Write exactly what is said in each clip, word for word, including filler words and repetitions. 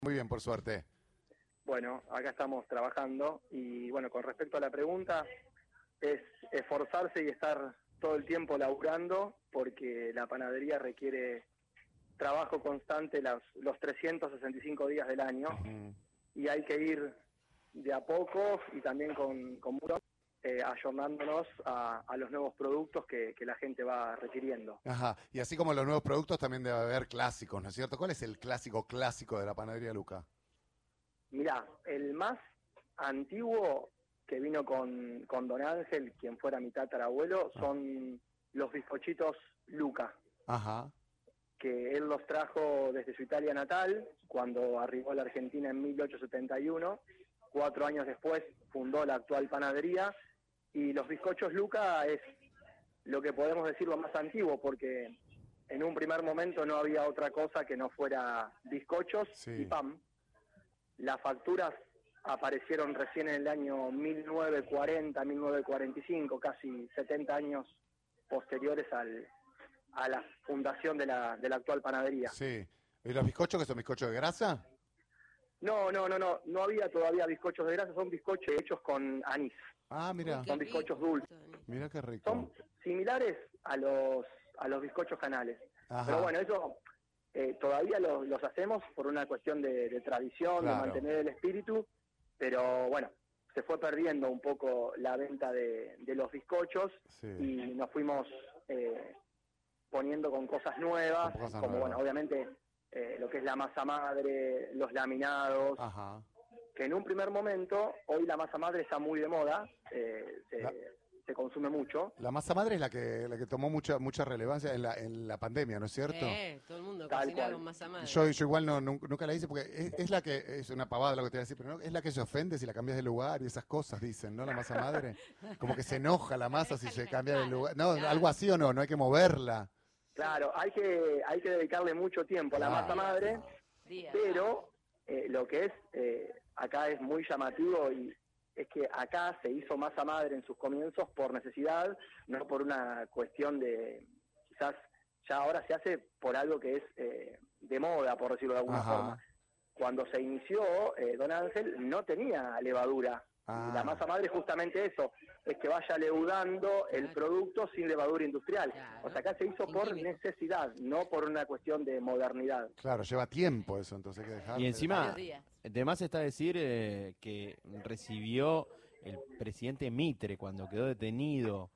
Muy bien, por suerte. Bueno, acá estamos trabajando y bueno, con respecto a la pregunta, es esforzarse y estar todo el tiempo laburando porque la panadería requiere trabajo constante las, los trescientos sesenta y cinco días del año Uh-huh. y hay que ir de a poco y también con, con mucho, eh, ayornándonos a, a los nuevos productos que, que la gente va requiriendo. Ajá, y así como los nuevos productos también debe haber clásicos, ¿no es cierto? ¿Cuál es el clásico clásico de la panadería Luca? Mirá, el más antiguo que vino con, con Don Ángel, quien fuera mi tatarabuelo, son los bizcochitos Luca, Ajá. que él los trajo desde su Italia natal, cuando arribó a la Argentina en mil ochocientos setenta y uno. Cuatro años después fundó la actual panadería, y los bizcochos Luca es lo que podemos decir lo más antiguo, porque en un primer momento no había otra cosa que no fuera bizcochos Sí. y pan. Las facturas aparecieron recién en el año mil novecientos cuarenta, mil novecientos cuarenta y cinco, casi setenta años posteriores al, a la fundación de la, de la actual panadería. Sí. ¿Y los bizcochos que son bizcochos de grasa? No, no, no, no, no había todavía bizcochos de grasa, son bizcochos hechos con anís. Ah, mira. Son bizcochos dulces. Mira qué rico. Son similares a los a los bizcochos canales. Ajá. Pero bueno, eso eh, todavía los, los hacemos por una cuestión de, de tradición, Claro. de mantener el espíritu, pero bueno, se fue perdiendo un poco la venta de, de los bizcochos. Sí. Y nos fuimos eh, poniendo con cosas nuevas, Con cosas como nuevas. bueno, obviamente eh, lo que es la masa madre, los laminados. Ajá. Que en un primer momento, hoy la masa madre está muy de moda, eh, se, La- se consume mucho. La masa madre es la que la que tomó mucha mucha relevancia en la, en la pandemia, ¿no es cierto? Eh, todo el mundo Tal cocina cual. con masa madre. Yo, yo igual no, nunca, nunca la hice porque es, es la que, es una pavada lo que te voy a decir, pero no, es la que se ofende si la cambias de lugar y esas cosas, dicen, ¿no? La masa madre. Como que se enoja la masa si se cambia de lugar. No, Claro. algo así o no, no hay que moverla. Claro, hay que hay que dedicarle mucho tiempo a la Ah. masa madre, Días. pero eh, lo que es eh, acá es muy llamativo, y es que acá se hizo masa madre en sus comienzos por necesidad, no por una cuestión de, quizás ya ahora se hace por algo que es eh, de moda, por decirlo de alguna Ajá. forma. Cuando se inició, eh, Don Ángel no tenía levadura. Ah. Y la masa madre es justamente eso, es que vaya leudando el Claro. producto sin levadura industrial. Claro. O sea, acá se hizo Sin por químicos. necesidad, no por una cuestión de modernidad. Claro, lleva tiempo eso, entonces hay que dejarlo. Y encima, Varios días. de más está decir eh, que recibió el presidente Mitre cuando quedó detenido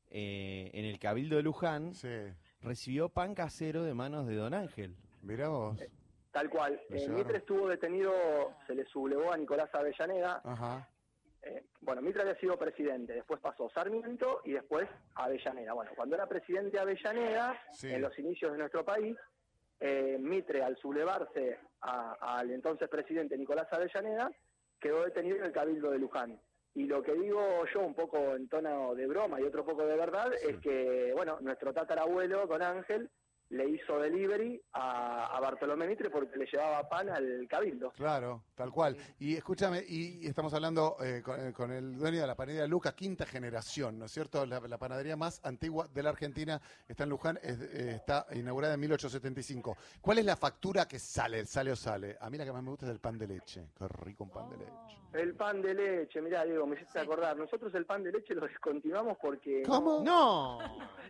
eh, en el Cabildo de Luján, Sí, recibió pan casero de manos de Don Ángel. mirá vos. Tal cual. Lo Eh, llevaron. Mitre estuvo detenido, se le sublevó a Nicolás Avellaneda. Ajá. Eh, bueno, Mitre había sido presidente, después pasó Sarmiento y después Avellaneda. Bueno, cuando era presidente Avellaneda, Sí. en los inicios de nuestro país, eh, Mitre, al sublevarse a- al entonces presidente Nicolás Avellaneda, quedó detenido en el Cabildo de Luján. Y lo que digo yo, un poco en tono de broma y otro poco de verdad, Sí. es que, bueno, nuestro tatarabuelo, Don Ángel, le hizo delivery a, a Bartolomé Mitre porque le llevaba pan al Cabildo. Claro, tal cual. Y escúchame, y, y estamos hablando eh, con, eh, con el dueño de la panadería Luca, quinta generación, ¿no es cierto? La, la panadería más antigua de la Argentina está en Luján, es- eh, está inaugurada en mil ochocientos setenta y cinco. ¿Cuál es la factura que sale, sale o sale? A mí la que más me gusta es el pan de leche. Qué rico un pan de leche. El pan de leche, mirá, Diego, me hiciste Sí. acordar. Nosotros el pan de leche lo descontinuamos porque ¿Cómo? ¡No!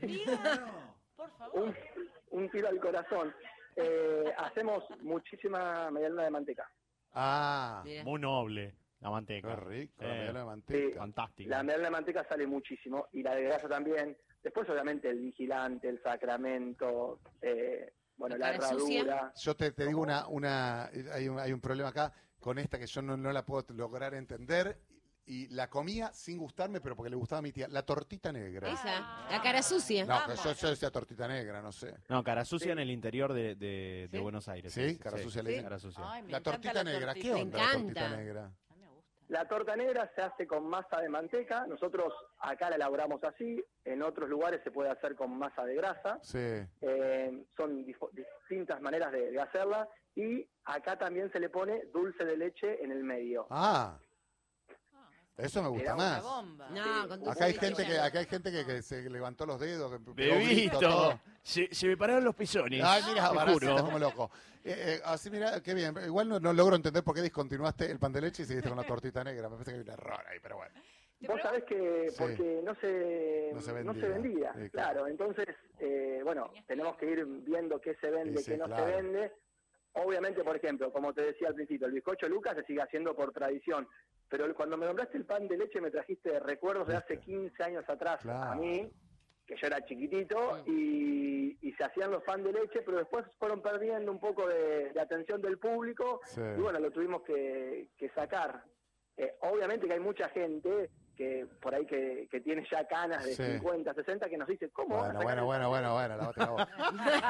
Diga, por favor. un, un tiro al corazón. Eh, hacemos muchísima medialuna de manteca. Ah, Mira. Muy noble la qué manteca. rico, la Eh, medialuna de manteca. Fantástico. La medialuna de manteca sale muchísimo y la de grasa también. Después, obviamente, el vigilante, el sacramento, eh, bueno, La la cara sucia. herradura. Yo te, te digo una, una hay, un, hay un problema acá con esta que yo no, no la puedo lograr entender. Y la comía sin gustarme, pero porque le gustaba a mi tía. La tortita negra. Esa, la cara sucia. No, que yo, yo decía tortita negra, no sé. No, cara sucia Sí. en el interior de, de- de ¿Sí? Buenos Aires. ¿Sí? Cara sucia le dicen. Cara sucia. Ay, me La encanta tortita negra, ¿qué tortita. Me onda la tortita encanta. negra? A mí me gusta. La torta negra se hace con masa de manteca. Nosotros acá la elaboramos así. En otros lugares se puede hacer con masa de grasa. Sí. Eh, son dif- distintas maneras de, de hacerla. Y acá también se le pone dulce de leche en el medio. Ah, Eso me gusta Era Una más. bomba. No, con dulce Acá hay de leche gente que, ya no. acá hay gente que, que se levantó los dedos, que pegó grito, Bebito, todo. se, se me pararon los pezones. Ay, mira, te Barassi, juro. está como loco. Eh, eh, así, mira, qué bien. Igual no, no logro entender por qué discontinuaste el pan de leche y seguiste con la tortita negra. Me parece que hay un error ahí, pero bueno. Vos sabés que Sí. porque no se, No se no vendía. se vendía, Sí, claro. claro. Entonces, eh, bueno, tenemos que ir viendo qué se vende, Sí, sí, qué no claro. se vende. Obviamente, por ejemplo, como te decía al principio, el bizcocho Lucas se sigue haciendo por tradición. Pero cuando me nombraste el pan de leche me trajiste recuerdos de hace quince años atrás Claro. a mí, que yo era chiquitito, y, y se hacían los pan de leche, pero después fueron perdiendo un poco de, de atención del público, Sí. y bueno, lo tuvimos que, que sacar. Eh, obviamente que hay mucha gente que por ahí que, que tiene ya canas de Sí. cincuenta, sesenta, que nos dice, ¿cómo van a Bueno, sacar bueno, el bueno, pan de bueno, bueno, lavate la boca.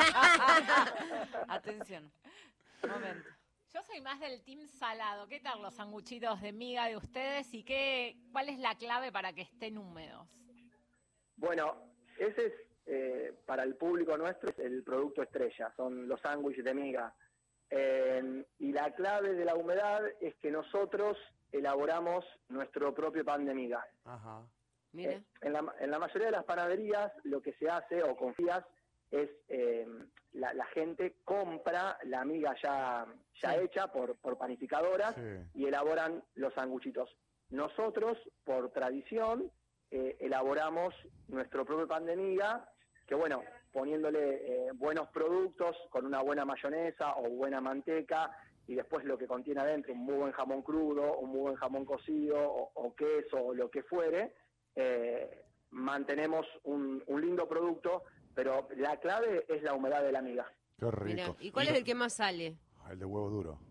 Atención. Momento. Yo soy más del team salado. ¿Qué tal los sanguchitos de miga de ustedes y qué, cuál es la clave para que estén húmedos? Bueno, ese es, eh, para el público nuestro, es el producto estrella, son los sándwiches de miga. Eh, y la clave de la humedad es que nosotros elaboramos nuestro propio pan de miga. Ajá. Mira. Eh, en, la, en la mayoría de las panaderías lo que se hace, o confías, es eh, la, la gente compra la miga ya, ya Sí. hecha por, por panificadoras Sí. y elaboran los sanguchitos. Nosotros, por tradición, eh, elaboramos nuestro propio pan de miga, que bueno, poniéndole eh, buenos productos, con una buena mayonesa o buena manteca, y después lo que contiene adentro, un muy buen jamón crudo, un muy buen jamón cocido, o, o queso, o lo que fuere, eh, mantenemos un, un lindo producto, pero la clave es la humedad de la miga. Qué Mira. rico. ¿Y cuál es el que más sale? El de huevo duro.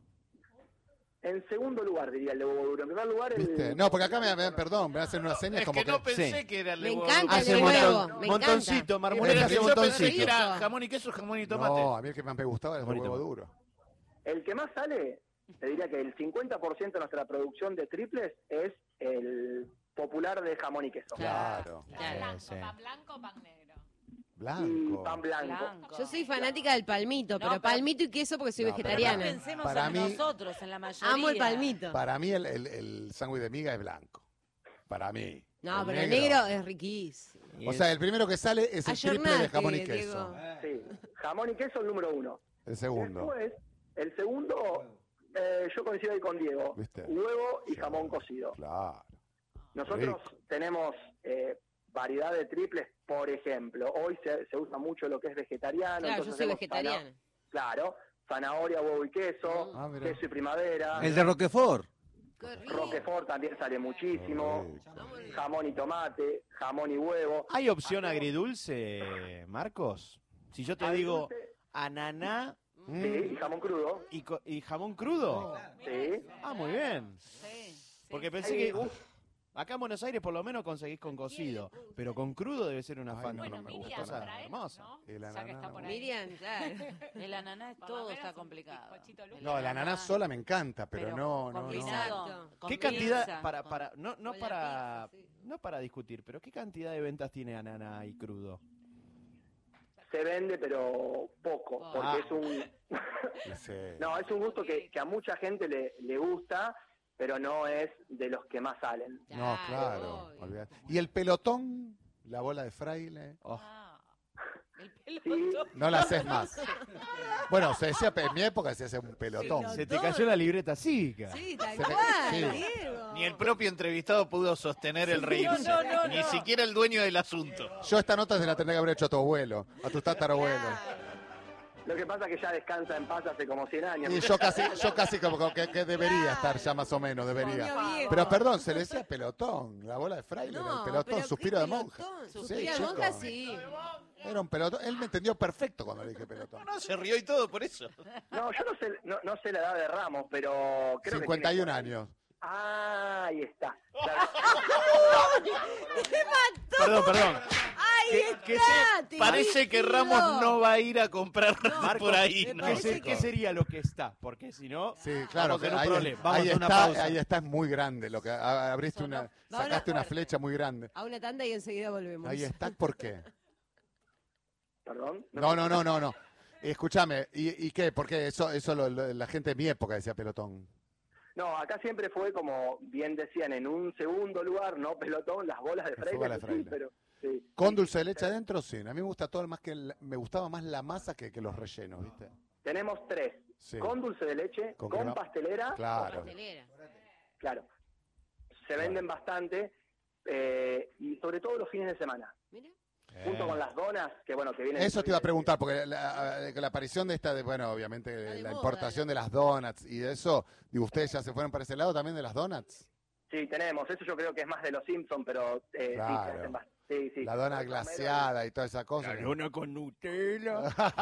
En segundo lugar, diría el de huevo duro. En primer lugar, el... ¿Viste? No, porque acá me, me- perdón, me hacen unas señas Es como que que... no pensé Sí. que era el Me de huevo encanta duro. el de Hace huevo, montón- me montoncito, encanta. marmolera hace Yo Yo pensé montoncito. que era Rico. jamón y queso, jamón y tomate. No, a mí el que más me gustaba era el de Bonito. huevo duro. El que más sale, te diría que el cincuenta por ciento de nuestra producción de triples es el popular de jamón y queso. Claro. Claro. Blanco, sí. pan blanco o pan negro. Y Blanco. pan blanco. Blanco. Yo soy fanática del palmito, No, pero pero- palmito y queso porque soy No, pero vegetariana. Pero pensemos Para en mí- nosotros, en la mayoría. Amo el palmito. Para mí el, el, el sándwich de miga es blanco. Para mí. No, El pero el negro es riquísimo. Y O es- sea, el primero que sale es el triple de Ayornate, jamón y Diego. queso. Sí, jamón y queso el número uno. El segundo. Después, el segundo, eh, yo coincido ahí con Diego. ¿Viste? Huevo y jamón cocido. Claro. Nosotros Rico. tenemos eh, variedad de triples, por ejemplo. Hoy se, se usa mucho lo que es vegetariano. Claro, yo entonces soy hacemos vegetariana. zana- Claro, zanahoria, huevo y queso, Ah, mira. queso y primavera. El de Roquefort. Qué rico. Roquefort también sale muchísimo. Rico. Jamón y tomate, jamón y huevo. ¿Hay opción agridulce, Marcos? Si yo te digo Agridulce, ananá Mm. Sí, y jamón crudo. y, co- y jamón crudo. Sí. Ah, muy bien. Sí, sí. Porque pensé Hay que gust- acá en Buenos Aires por lo menos conseguís con cocido, pero con crudo debe ser una Ay, fan no, Bueno, no me Miriam, gusta nada. trae, hermosa. ¿no? El Ya que ananá, está por no. ahí. Miriam, claro. El ananá, Por lo todo menos está un complicado. bizcochito Lucas. No, el ananá sola me encanta, pero, no, no, no. combinado Exacto. con ¿Qué pizza, cantidad para con- para no no Con la para pizza, sí. no para discutir, pero qué cantidad de ventas tiene ananá y crudo? Se vende, pero poco, porque Ah. es un... Sí. No, es un gusto que, que a mucha gente le, le gusta, pero no es de los que más salen. No, claro. obvio. olvidate. ¿Y el pelotón? La bola de fraile. Oh, Ah, el Sí, pelotón. No la haces más. Bueno, se decía, en mi época se hacía un pelotón. se te cayó la libreta cívica. Sí, tal Se me- cual, sí. Diego. Ni el propio entrevistado pudo sostener el reírse. no, no, Ni no. siquiera el dueño del asunto. Yo esta nota se la tendría que haber hecho a tu abuelo, a tu tatarabuelo. lo que pasa es que ya descansa en paz hace como cien años. Y yo casi, yo casi como que, que debería estar ya más o menos, debería. Coño, viejo. Pero perdón, se le decía pelotón, la bola de fraile, era el No, pelotón, pero suspiro ¿qué de monja. pelotón? Sí, Suspiro de chico. monja, sí. Era un pelotón, él me entendió perfecto cuando le dije pelotón. No, se rió y todo por eso. No, yo no sé, no, no sé la edad de Ramos, pero creo cincuenta y uno que tiene... años. Ah, ahí está. Claro. Perdón, perdón. ¡Ahí Que- está! que se- te parece que digo. Ramos no va a ir a comprar Marcos, por ahí. me ¿no? ¿Qué, parece se- qué sería lo que está? Porque si no, Sí, claro, vamos en que un ahí, problema. ahí Vamos a una está, pausa. ahí está, es muy grande. Lo que a- abriste una, No, no, sacaste una fuerte. flecha muy grande. A una tanda y enseguida volvemos. Ahí está, ¿por qué? Perdón. No, no, no, no, no. Escúchame, ¿y, y qué? ¿Por qué? Eso, eso lo- lo- la gente de mi época decía pelotón. No, acá siempre fue como bien decían, en un segundo lugar, no pelotón, las bolas de Las Freire, bolas de que sí, Freire. pero sí. ¿Con dulce de leche adentro? Sí. A mí me gusta todo más que el- me gustaba más la masa que, que los rellenos, ¿viste? Tenemos tres, Sí. con dulce de leche, Con con, crema- pastelera, Claro. Pastelera. claro. Se venden bastante, eh, y sobre todo los fines de semana, Mira. junto con las donas, que bueno, que vienen... Eso te iba a preguntar, porque la, la aparición de esta, de, bueno, obviamente Está de la moda, importación la- de las donuts y de eso, digo, ¿ustedes ya se fueron para ese lado también de las donuts? Sí, tenemos, eso yo creo que es más de los Simpsons, pero eh, Claro. sí, se hacen bast- sí, sí. La dona Los glaseada y toda esa cosa. La luna con Nutella.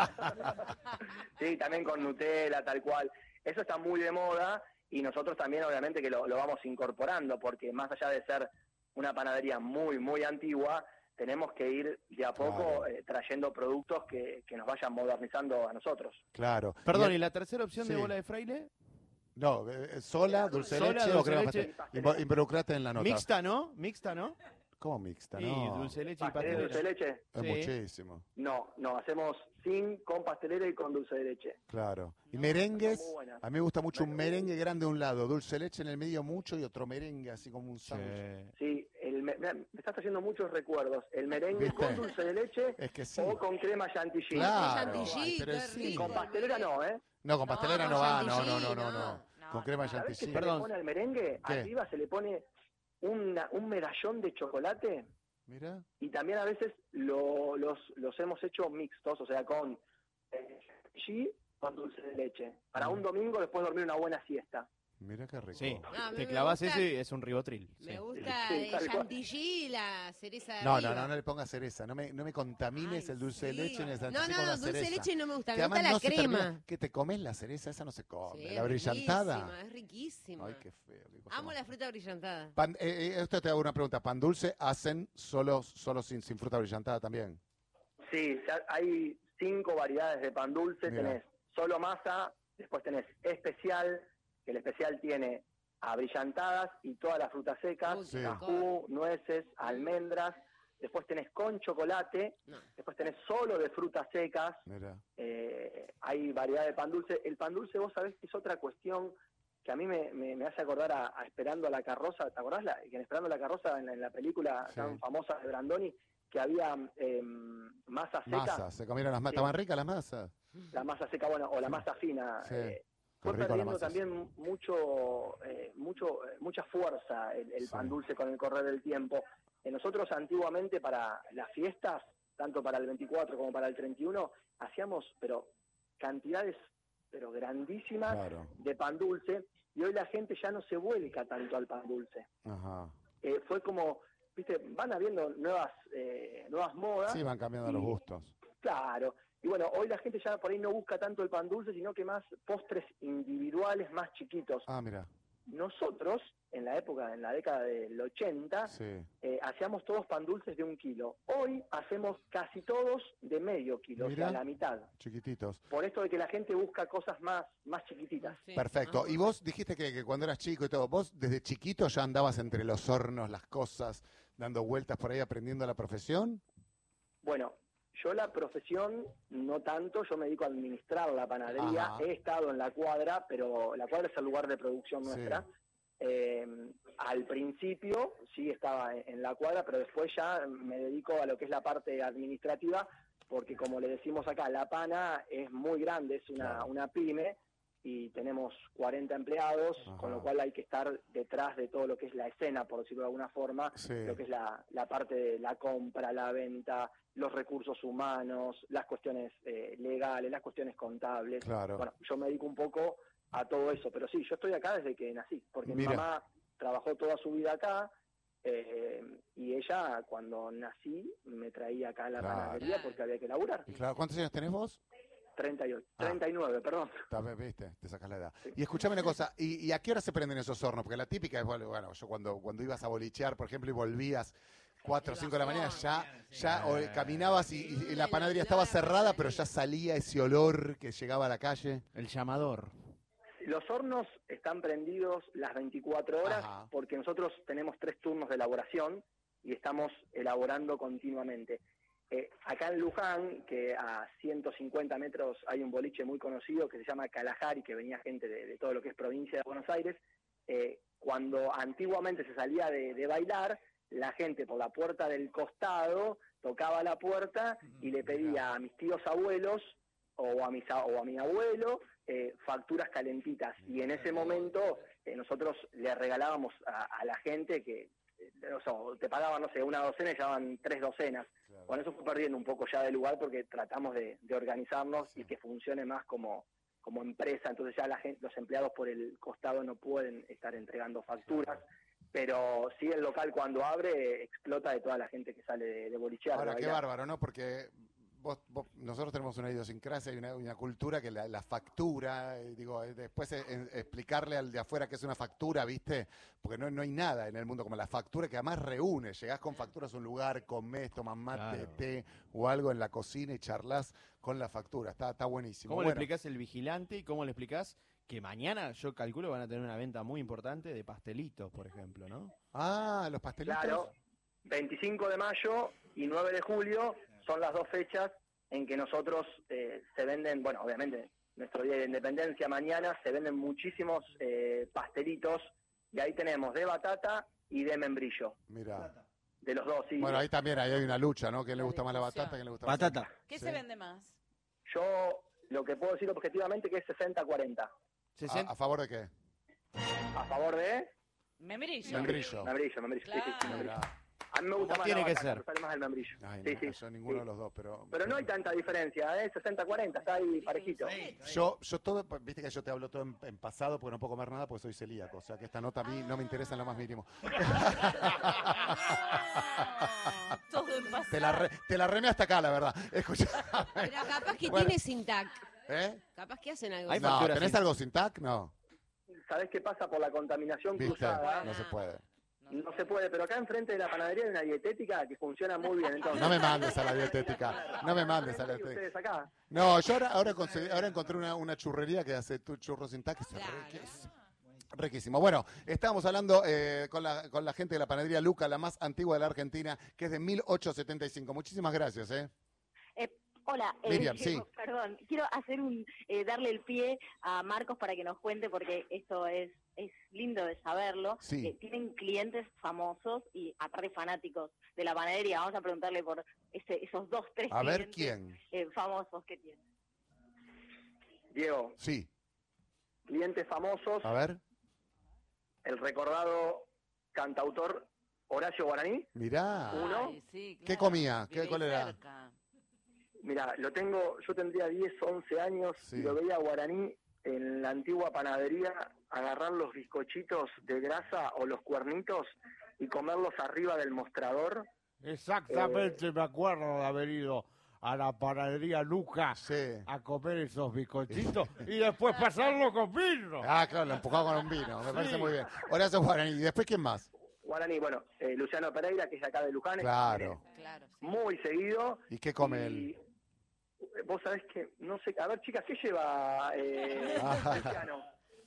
Sí, también con Nutella, tal cual. Eso está muy de moda y nosotros también obviamente que lo, lo vamos incorporando, porque más allá de ser una panadería muy, muy antigua, tenemos que ir de a poco Claro. eh, trayendo productos que, que nos vayan modernizando a nosotros. Claro. Perdón, Y- ¿y la tercera opción de Sí. bola de fraile? No, eh, sola, dulce de Sola, leche o dulce de crema leche. pastelera. Invo- Involucrate en la nota. Mixta, ¿no? Mixta, ¿no? ¿Cómo mixta? Sí, No. dulce de leche y ¿Pastelera de dulce de pastelera. leche? Es Sí. muchísimo. No, no, hacemos sin, con pastelera y con dulce de leche. Claro. Y No, merengues, está muy buena. a mí me gusta mucho un Merengue. merengue grande a un lado, dulce de leche en el medio mucho y otro merengue así como un Sí. sándwich. Sí, el, me, me estás trayendo muchos recuerdos. El merengue ¿Viste? con dulce de leche Es que sí. o con crema chantilly. Claro. Chantilly, Ay, pero qué sí. rico. Con pastelera no, ¿eh? No, con No, pastelera no, con va, no, chantilly, no, no, no, no. no. No, Con crema no. ¿Sabés qué chantilly. se Perdón. le pone al merengue? ¿Qué? Arriba se le pone una- un medallón de chocolate Mira. y también a veces lo- los, los hemos hecho mixtos, o sea, con eh, chantilly con dulce de leche. Para un domingo después de dormir una buena siesta. Mira qué rico. Sí, Ah, a mí te me clavas gusta- eso y es un ribotril. Me sí. gusta Sí, el tal cual. chantilly y la cereza de No, arriba. no, no, no le pongas cereza. No me, no me contamines Ay, el dulce de sí. leche ni el No, chantilly no, con la dulce de cereza. leche no me gusta, Que me gusta además la no se crema. termina- ¿Que te comes la cereza? Esa no se come. Sí, la es brillantada. riquísima, es riquísima. Ay, qué feo. qué cosa Amo más la fruta brillantada. Pan- eh, eh, esto te hago una pregunta. ¿Pan dulce hacen solo, solo sin, sin fruta brillantada también? Sí, ya hay cinco variedades de pan dulce. Mira. Tenés solo masa, después tenés especial, que el especial tiene abrillantadas y todas las frutas secas, Uy, Sí. cajú, nueces, almendras. Después tenés con chocolate, No. después tenés solo de frutas secas. Mira. Eh, hay variedad de pan dulce. El pan dulce, vos sabés que es otra cuestión que a mí me, me- me hace acordar a, a Esperando a la carroza. ¿Te acordás? La, que en Esperando a la carroza, en la, en la película Sí. tan famosa de Brandoni, que había eh, masa seca. Masa. ¿Se comieron las masas? Sí. ¿Estaban ricas las masas? La masa seca, bueno, o la masa fina. Sí. eh, Qué fue rico la perdiendo masa. también mucho, eh, mucho, eh, mucha fuerza el, el Sí. pan dulce con el correr del tiempo. Eh, nosotros antiguamente para las fiestas, tanto para el veinticuatro como para el treinta y uno, hacíamos pero cantidades pero grandísimas Claro. de pan dulce y hoy la gente ya no se vuelca tanto al pan dulce. Ajá. Eh, fue como, viste, van habiendo nuevas, eh, nuevas modas. Sí, van cambiando los Y- gustos. Claro. Y bueno, hoy la gente ya por ahí no busca tanto el pan dulce, sino que más postres individuales, más chiquitos. Ah, mira. Nosotros, en la época, en la década del ochenta, Sí. eh, hacíamos todos pan dulces de un kilo. Hoy hacemos casi todos de medio kilo, Mirá. o sea, la mitad. Chiquititos. Por esto de que la gente busca cosas más, más chiquititas. Sí. Perfecto. Ah. Y vos dijiste que, que cuando eras chico y todo, vos desde chiquito ya andabas entre los hornos, las cosas, dando vueltas por ahí aprendiendo la profesión. Bueno, yo la profesión no tanto, yo me dedico a administrar la panadería, Ajá. he estado en la cuadra, pero la cuadra es el lugar de producción Sí. nuestra. Eh, al principio sí estaba en, en la cuadra, pero después ya me dedico a lo que es la parte administrativa, porque como le decimos acá, la pana es muy grande, es una, Claro. una pyme y tenemos cuarenta empleados, Ajá. con lo cual hay que estar detrás de todo lo que es la escena, por decirlo de alguna forma, Sí. lo que es la, la parte de la compra, la venta, los recursos humanos, las cuestiones eh, legales, las cuestiones contables. Claro. Bueno, yo me dedico un poco a todo eso, pero sí, yo estoy acá desde que nací, porque Mira. mi mamá trabajó toda su vida acá eh, y ella cuando nací me traía acá a la Claro. panadería porque había que laburar. Y claro, ¿cuántos años tenés vos? treinta y ocho, Ah. treinta y nueve, perdón. Ta- ¿Viste? Te sacas la edad. Y escuchame una cosa, ¿y, y a qué hora se prenden esos hornos? Porque la típica es, bueno, bueno, yo cuando, cuando ibas a bolichear, por ejemplo, y volvías cuatro o cinco de la mañana, ya, ya o, caminabas y, y- y la panadería estaba cerrada, pero ya salía ese olor que llegaba a la calle. El llamador. Los hornos están prendidos las veinticuatro horas Ajá. porque nosotros tenemos tres turnos de elaboración y estamos elaborando continuamente. Eh, acá en Luján, que a ciento cincuenta metros hay un boliche muy conocido que se llama Kalahari, que venía gente de, de todo lo que es provincia de Buenos Aires, eh, cuando antiguamente se salía de, de bailar, la gente por la puerta del costado tocaba la puerta y le pedía a mis tíos abuelos o a, mis, o a mi abuelo eh, facturas calentitas. Y en ese momento eh, nosotros le regalábamos a, a la gente que, eh, o sea, te pagaban, no sé, una docena y llevaban tres docenas. Claro. Con eso fue perdiendo un poco ya de lugar porque tratamos de, de organizarnos Sí. y que funcione más como, como empresa. Entonces ya la gente, los empleados por el costado no pueden estar entregando facturas. Pero sí, el local cuando abre explota de toda la gente que sale de, de bolichear. de Ahora, qué bailar. bárbaro, ¿no? Porque vos, vos- nosotros tenemos una idiosincrasia y una, una cultura que la, la factura, eh, digo, eh, después eh, en- explicarle al de afuera que es una factura, ¿viste? Porque no, no hay nada en el mundo como la factura, que además reúne. Llegás con facturas a un lugar, comés, tomás mate, Claro. té o algo en la cocina y charlas con la factura. Está, está buenísimo. ¿Cómo le Bueno, explicás el vigilante y cómo le explicás que mañana, yo calculo, van a tener una venta muy importante de pastelitos, por ejemplo, ¿no? Ah, los pastelitos. Claro, veinticinco de mayo y nueve de julio son las dos fechas en que nosotros eh, se venden, bueno, obviamente, nuestro día de independencia mañana se venden muchísimos eh, pastelitos y ahí tenemos de batata y de membrillo, Mira. de los dos. Sí. Bueno, ahí también ahí hay una lucha, ¿no? ¿Quién le gusta más la discusión. batata? ¿Quién le gusta más Batata. ¿Qué Sí. se vende más? Yo lo que puedo decir objetivamente que es sesenta cuarenta. ¿A, sesenta a favor de qué? A favor de Membrillo. Membrillo. membrillo, membrillo. Sí, sí, sí, Claro. membrillo. Mirá. A mí me gusta Como más tiene la que batata, ser. me sale más el membrillo. Ay, Sí, no, sí, yo ninguno sí. de los dos, pero... Pero no hay tanta diferencia, ¿eh? sesenta cuarenta, está ahí parejito. Yo, yo todo, viste que yo te hablo todo en, en pasado porque no puedo comer nada porque soy celíaco, o sea que esta nota a mí no me interesa en lo más mínimo. Ah, todo en pasado. Te la, re- te la remé hasta acá, la verdad. Escucha. Pero capaz que Bueno. tiene Sintac. ¿Eh? Capaz que hacen algo Hay así. No, facturas ¿tenés sin- algo sin tac? No. ¿Sabés qué pasa por la contaminación ¿Viste? cruzada? No se puede. No se puede, pero acá enfrente de la panadería hay una dietética que funciona muy bien. Entonces, No me mandes a la dietética. No me mandes a la ¿Y dietética. ustedes acá? No, yo ahora, ahora, conseguí- ahora encontré una, una churrería que hace tu churros sin tac. que es Claro. riquísimo. Riquísimo. Bueno, estábamos hablando eh, con, la, con la gente de la panadería Luca, la más antigua de la Argentina, que es de mil ochocientos setenta y cinco. Muchísimas gracias, ¿eh? Eh, hola, eh, Miriam, sí. perdón, quiero hacer un eh, darle el pie a Marcos para que nos cuente porque esto es es lindo de saberlo. Sí. Eh, tienen clientes famosos y aparte fanáticos de la panadería. Vamos a preguntarle por ese, esos dos, tres A ver, clientes ¿quién? eh, famosos que tienen. Diego, Sí. clientes famosos, A ver. el recordado cantautor Horacio Guaraní. Mirá. Uno. Ay, sí, ¿Qué claro. comía? ¿Qué- Vive cuál era? cerca. Mira, lo tengo, yo tendría diez, once años Sí. y lo veía a Guaraní en la antigua panadería agarrar los bizcochitos de grasa o los cuernitos y comerlos arriba del mostrador. Exactamente, me acuerdo de haber ido a la panadería Lucas Sí. a comer esos bizcochitos y después pasarlo con vino. Ah, claro, lo empujaba con un vino. Me parece Sí. muy bien. Horacio Guaraní. ¿Y después quién más? Guaraní, bueno, eh, Luciano Pereira, que es de acá de Luján, Claro. Claro, sí. muy seguido. ¿Y qué come Y él? vos sabés que, no sé, a ver chicas, ¿qué lleva eh, Ah. Luciano?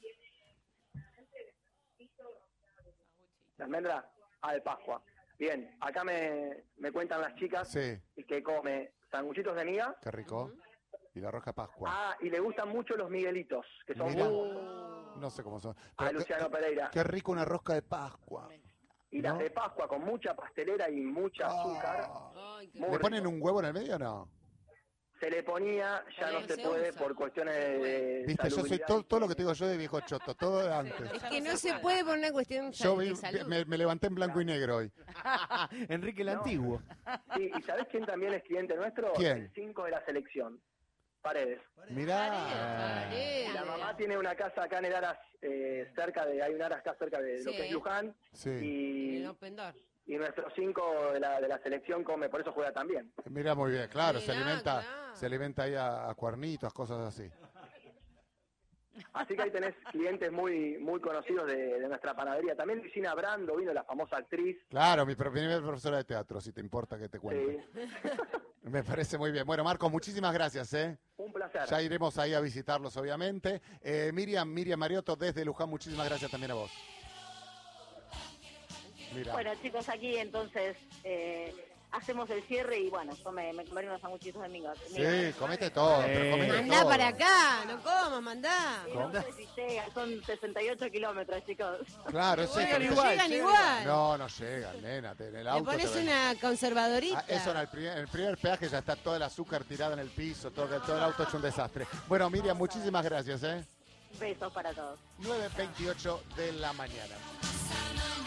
¿La almendra? Ah, de Pascua. Bien, acá me, me cuentan las chicas Sí, que come sanguchitos de miga. qué rico. Y la roja Pascua. Ah, y le gustan mucho los miguelitos, que son Mirá. muy... No sé cómo son. A Pero qué, Luciano Pereira. qué rico una rosca de Pascua. Y las ¿no? de Pascua con mucha pastelera y mucha azúcar. Ah. Ay, qué Muy ¿Le rico. ponen un huevo en el medio o no? Se le ponía, ya Pero no se se puede usa. por cuestiones de Viste, yo soy salubridad todo, y todo lo que te higiene. digo yo de viejo choto, todo de antes. Es que no se puede por una cuestión Yo de vi- salud. me, me levanté en blanco y negro hoy. Enrique el No. Antiguo. Sí, ¿y sabés quién también es cliente nuestro? ¿Quién? El cinco de la selección, Paredes. Mirá. Paredes. La mamá tiene una casa acá en el Aras, eh, cerca de, hay un Aras acá cerca de lo Sí. que es Luján, Sí. En y, el Open Door. y nuestro cinco de la, de la selección come, por eso juega también. Mira muy bien, claro, se Mirá, alimenta, claro. se alimenta ahí a, a cuernitos, cosas así. Así que ahí tenés clientes muy muy conocidos de, de nuestra panadería. También Lucina Brando, vino la famosa actriz. Claro, mi pro- primera profesora de teatro, si te importa que te cuente. Sí, Me parece muy bien. Bueno, Marcos, muchísimas gracias, ¿eh? un placer. Ya iremos ahí a visitarlos, obviamente. Eh, Miriam, Miriam Mariotto, desde Luján, muchísimas gracias también a vos. Mira, Bueno, chicos, aquí entonces eh, hacemos el cierre y bueno, yo me, me comeré unos sanguchitos de miga. Sí, comete todo, pero Eh. comete Mandá todo. para acá, no comas, mandá. Sí, no sé si llega, son sesenta y ocho kilómetros, chicos. Claro, es Bueno, eso. no igual, llegan llegan igual. No, no llegan, nena. te- En el Le auto pones te ven. una conservadorita. Ah, eso en el, primer, en el primer peaje ya está todo el azúcar tirado en el piso, todo, todo el auto es un desastre. Bueno, Miriam, muchísimas gracias, ¿eh? Besos para todos. nueve veintiocho de la mañana.